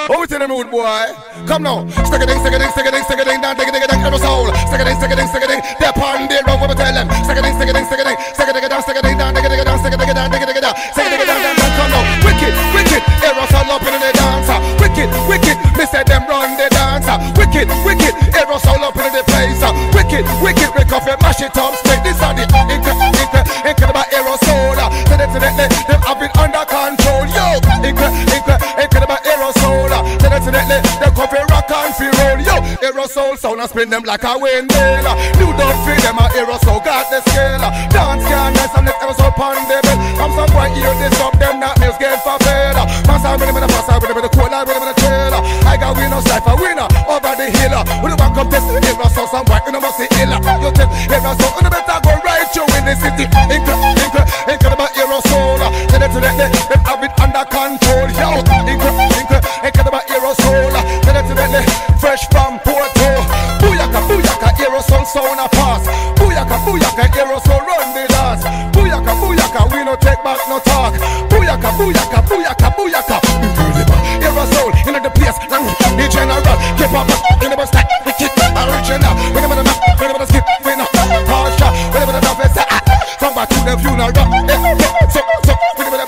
Oh, we tell them rude boy. Come now. Stick a ding, stick a ding, stick a ding, stick a ding, down, dig a ding, aerosol. Stick a ding, stick a ding, stick a ding. They're upon the road, what we tell them. Stick a ding, stick a ding, stick a ding, stick a ding down, stick a ding down, dig a ding down, stick a ding down, dig a ding down, stick a ding down, down. Come now. Wicked, wicked, aerosol up in the dancer. Wicked, wicked, me say them run the dancer. Wicked, wicked, aerosol up in the place. Wicked, wicked, break off and mash it up straight. This are the incredible aerosol. Them have been under control. Yo, incredible aerosol. Definitely, they come for rock and feel roll. Yo, aerosol sound and spin them like a windmill. New don't feel them a aerosol got the scale. Dance can dance and let aerosol pound the bell. From some point here this up them not nails get for fail. Pass out with them in the pass out with them in the cold, with them in the trailer. I got winner, cypher winner over the hill. When the back up test the aerosol, some white you know must see ill. You take aerosol, you better go right you in the city. Incredible aerosol. Definitely, they have it under control. Yo, incredible aerosol. Definitely, fresh from Porto. Booyaka, booyaka, aerosol sound a pass. Booyaka, booyaka, aerosol run the dance. Booyaka, booyaka, we no take back no talk. Booyaka, booyaka, booyaka, booyaka. Incredible aerosol in the place. The general, keep up in the bus like the kid original. Whenever the map, whenever the skip, winner, Porsche, whenever the dove is from back to the funeral. So, whenever the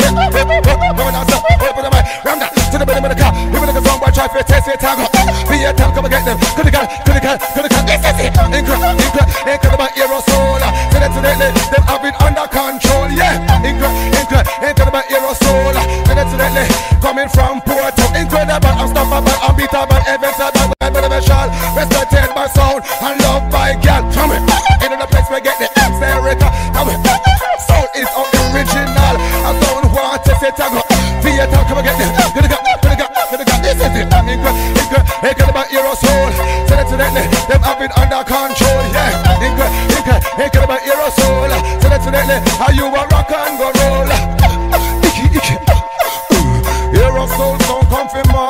ram that to the bottom of the car. Even if the song boy try to test it, tag up. Be a tell, come and get them. Could the car. This is it. Incredible aerosol. Definitely, them have been under control. Yeah, incredible aerosol. Definitely, coming from Porto. Incredible, unstoppable, unbeatable, invincible, beneficial, respected by sound and loved by girl. Come in the place where get the X-Erica. Come in, sound is original. I don't want to say tag up. Theater, come and get them. This is it. Incredible aerosol. Definitely, them have been under control. Yeah, incredible aerosol. Definitely, how you a rock and go roll. Aerosol sound come from